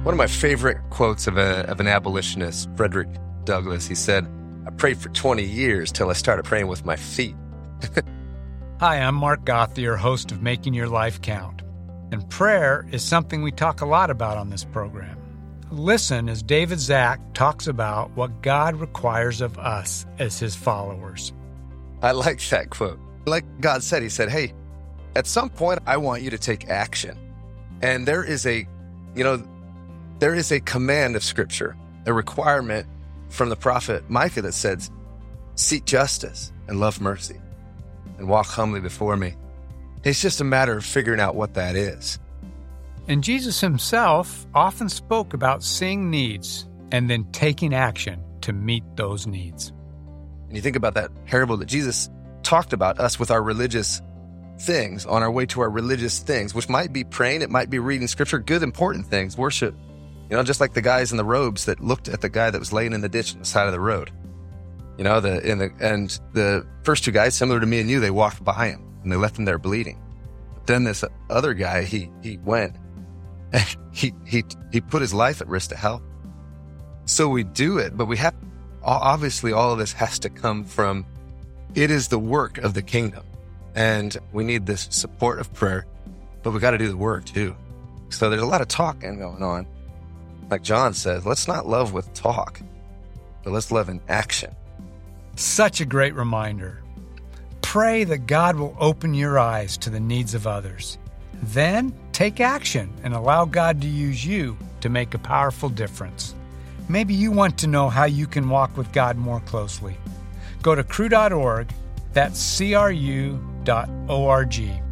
One of my favorite quotes of an abolitionist, Frederick Douglass, he said, "I prayed for 20 years till I started praying with my feet." Hi, I'm Mark Gothier, host of Making Your Life Count. And prayer is something we talk a lot about on this program. Listen as David Zach talks about what God requires of us as his followers. I like that quote. Like God said, he said, hey, at some point, I want you to take action. And there is a command of Scripture, a requirement from the prophet Micah that says, seek justice and love mercy and walk humbly before me. It's just a matter of figuring out what that is. And Jesus himself often spoke about seeing needs and then taking action to meet those needs. And you think about that parable that Jesus talked about us with our religious things, on our way to our religious things, which might be praying, it might be reading Scripture, good, important things, worship. Just like the guys in the robes that looked at the guy that was laying in the ditch on the side of the road. The first two guys, similar to me and you, they walked by him and they left him there bleeding. But then this other guy, he went and he put his life at risk to help. So we do it, but obviously all of this has to come from, it is the work of the kingdom. And we need this support of prayer, but we got to do the work too. So there's a lot of talking going on. Like John says, let's not love with talk, but let's love in action. Such a great reminder. Pray that God will open your eyes to the needs of others. Then take action and allow God to use you to make a powerful difference. Maybe you want to know how you can walk with God more closely. Go to cru.org, that's CRU.org,